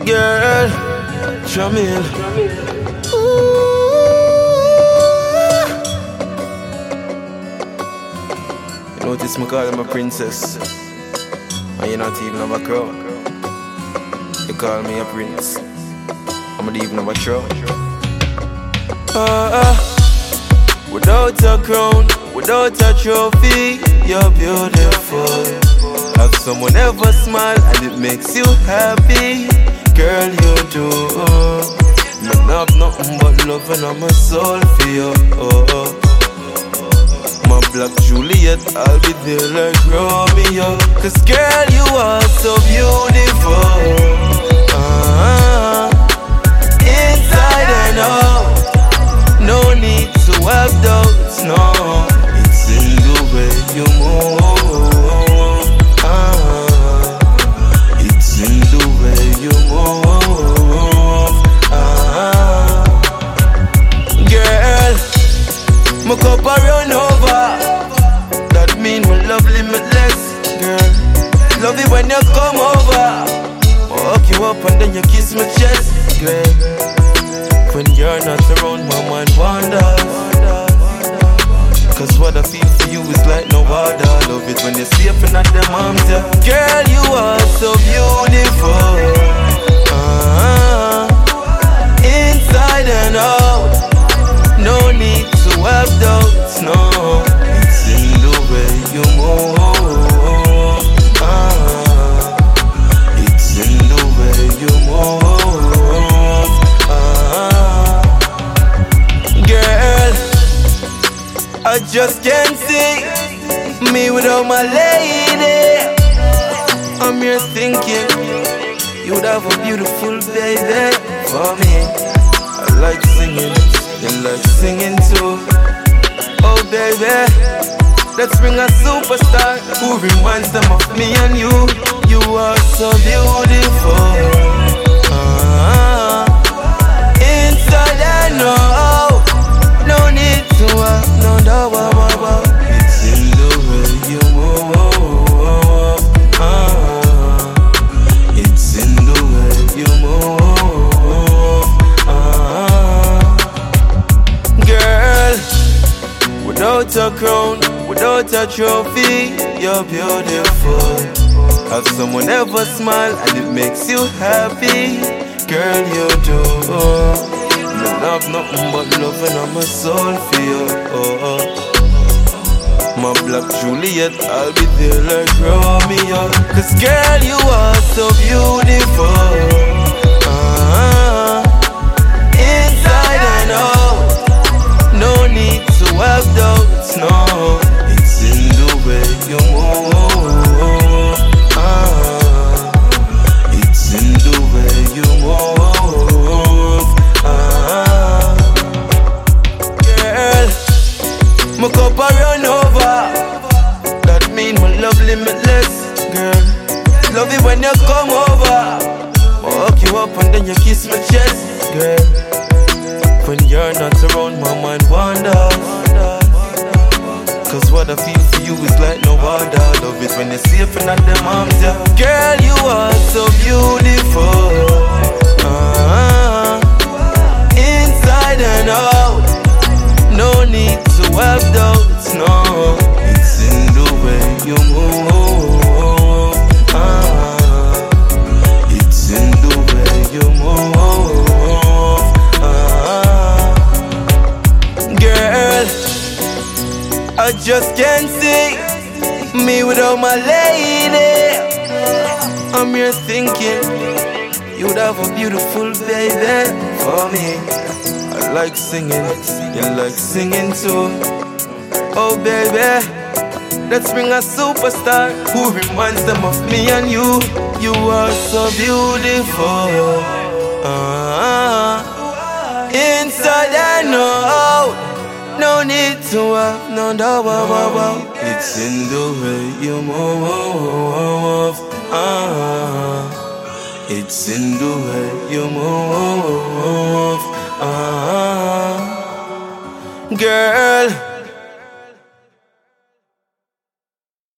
Girl, Jamil. You notice me call him a princess, and you not even have a crown. You call me a prince, I'm not even have a throne. Without a crown, without a trophy, you're beautiful. Have someone ever smile and it makes you happy? Girl, you do. Me not have nothing but love and I'm a soul for you. My black Juliet, I'll be there like Romeo. Cause girl, you are so beautiful. Inside and out, no need to have doubts, no. It's in the way you move. It's in the way you move. Girl, my cup a run over. That mean my love limitless. Girl, love it when you come over. I hug you up and then you kiss my chest. Girl, when you're not around, my mind wanders. Cause what I feel for you is like no other. Love it when you're safe and at them arms, yeah. Girl, you are so beautiful. Inside and out, no need to have doubts, no. It's in the way you move. It's in the way you move. Girl, I just can't see me without my lady. I'm here thinking you'd have a beautiful baby for me. I like singing, you like singing too. Oh baby, let's bring a superstar who reminds them of me and you. You are so beautiful. Inside and out, no need to have no doubt. It's in the way you move. It's in the way you move. Girl, without a crown, without a trophy, you're beautiful. Have someone ever smile and it makes you happy? Girl, you do. Me have nothing but love and I'm a soul for you. My black Juliet, I'll be there like Romeo. Cause girl, you are so beautiful. Inside and out, no need to have doubts, no. It's in the way you move. It's in the way you move. Girl, my cup a run over. That mean my love limitless. Girl, love it when you come over. I hug you up and then you kiss my chest. Girl, when you're not around, my mind wanders. Cause what I feel for you is like no other. Love it when you're safe and at them arms, yeah. Girl, you are so beautiful. Inside and out, no need to have doubts, no. It's in the way you move. It's in the way you move. Girl, I just can't see me without my lady. I'm here thinking you'd have a beautiful baby for me. I like singing, you like singing too. Oh baby, let's bring a superstar who reminds them of me and you. You are so beautiful. Inside and out, no need to have no doubt. It's in the way you move. It's in the way you move. Girl,